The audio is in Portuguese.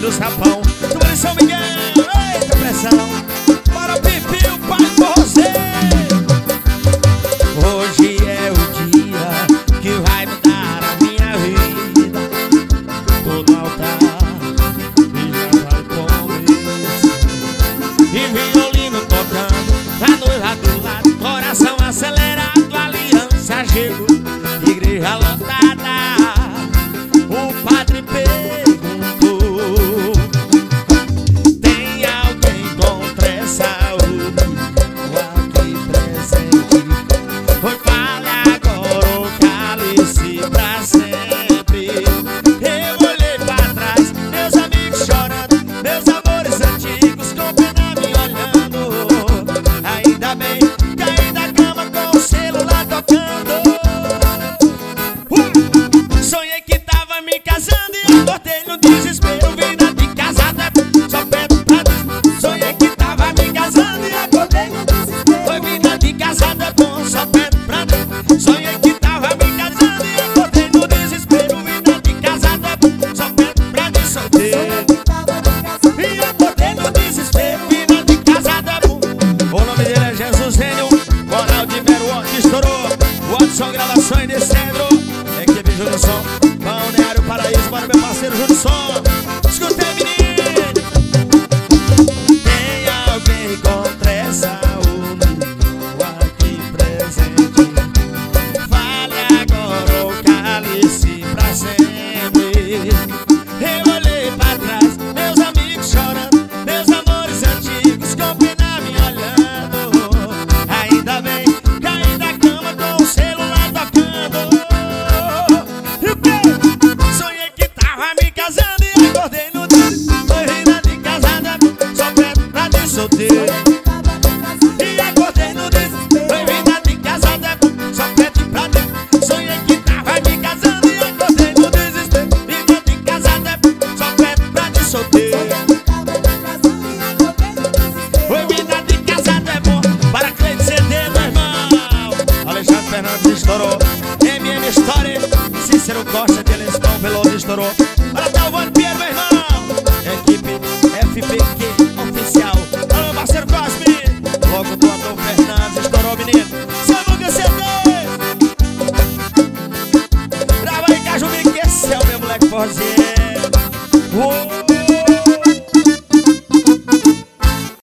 do Sapão, do Vale São Miguel. Eita pressão, para o Pipi, o pai com você. Hoje é o dia que vai mudar a minha vida. Tô no altar e já vai começar. E violino tocando, a noiva do lado, coração acelerado, aliança chegou, igreja lotada. O padre perguntou: tem alguém contra essa aqui presente? Foi fale agora o cálice pra sempre. Eu olhei pra trás, meus amigos chorando, meus amores antigos com pena me olhando. Ainda bem, caí da cama com o celular tocando. Sonhei que tava me casando e acordei no desespero. Vida de casado é só perto pra Deus. Sonhei que tava me casando e acordei no desespero. Foi vida de casado é bom, só perto pra Deus. Sonhei que tava me casando e acordei no desespero. Vida de casado é bom, só perto pra Deus. Solteiro e acordei no desespero. Vida de casado é bom. O nome dele é Jesus Zênio, Coral de Mero, que estourou. Watson Gravações de Cedro, equipe Júnior Som, Balneário Paraíso, para meu parceiro Júnior Som. Escutei, menino. Tem alguém contra essa aqui presente? Fale agora o cálice pra sempre. Eu olhei pra trás, meus amigos chorando, meus amores antigos com pena me olhando. Ainda bem, caí da cama com o celular tocando. E o quê? Sonhei que tava me casando e acordei no dia. Foi vida de casada, só perto pra de solteiro. E acordei no dia. Foi vida de casada, só perto pra de. Sonhei que tava me casando e acordei no desespero. Vida de casada, só perto pra de solteiro. Foi vida de casada é bom. Para Cleide CD, meu irmão. Alexandre Fernandes estourou. MM Story, Cícero Costa.